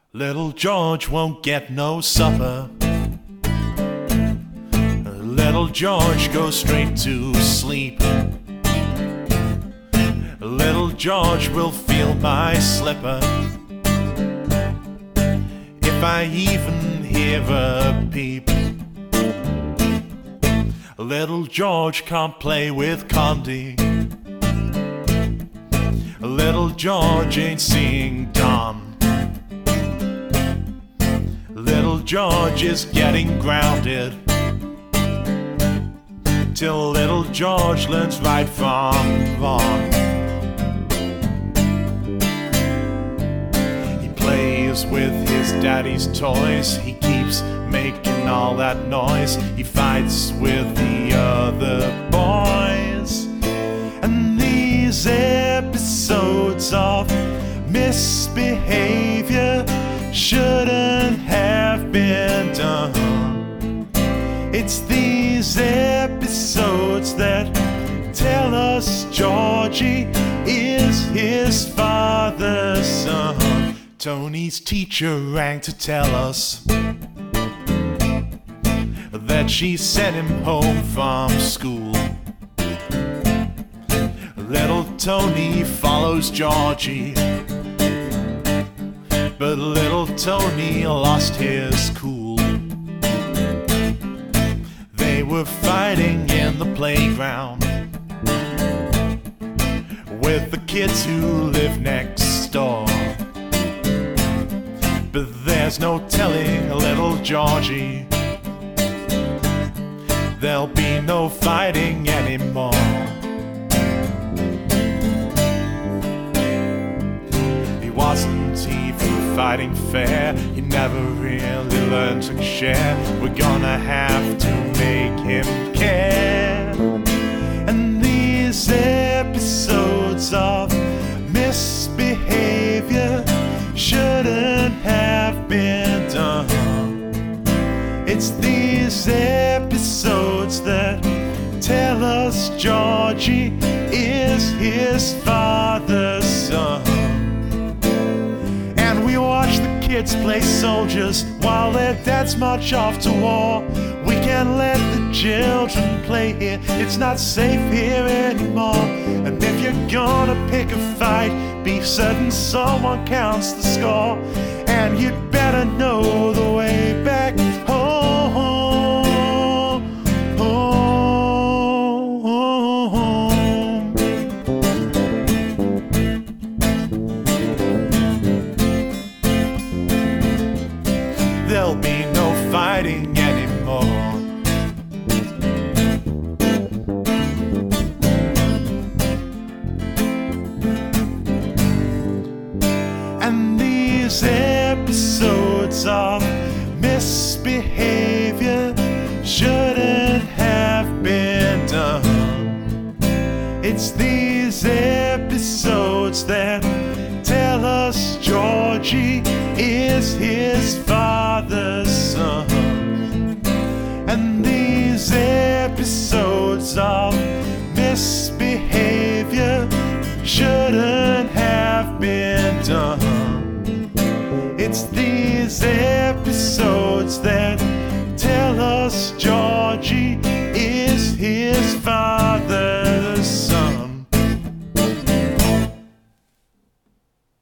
Little George won't get no supper. Little George goes straight to sleep. Little George will feel my slipper if I even hear a peep. Little George can't play with Condi. Little George ain't seeing dawn. Little George is getting grounded till little George learns right from wrong. He plays with his daddy's toys. He keeps making all that noise. He fights with the other boys. And these episodes of misbehavior shouldn't have been done. It's these episodes that tell us Georgie is his father's son. Tony's teacher rang to tell us that she sent him home from school. Little Tony follows Georgie, but little Tony lost his cool. They were fighting in the playground with the kids who live next door. But there's no telling little Georgie there'll be no fighting anymore. He wasn't even fighting fair. He never really learned to share. We're gonna have to make him care. And these episodes of misbehavior shouldn't have been done. It's these episodes that tell us Georgie is his father's son. And we watch the kids play soldiers while their dads march off to war. We can't let the children play here. It's not safe here anymore. And if you're gonna pick a fight, be certain someone counts the score. And you'd better know the way back home. There'll be no fighting anymore. And these episodes of misbehavior shouldn't have been done. It's these episodes that tell us Georgie is his father's son. And these episodes of misbehavior shouldn't have been done. It's these episodes that tell us Georgie is his father.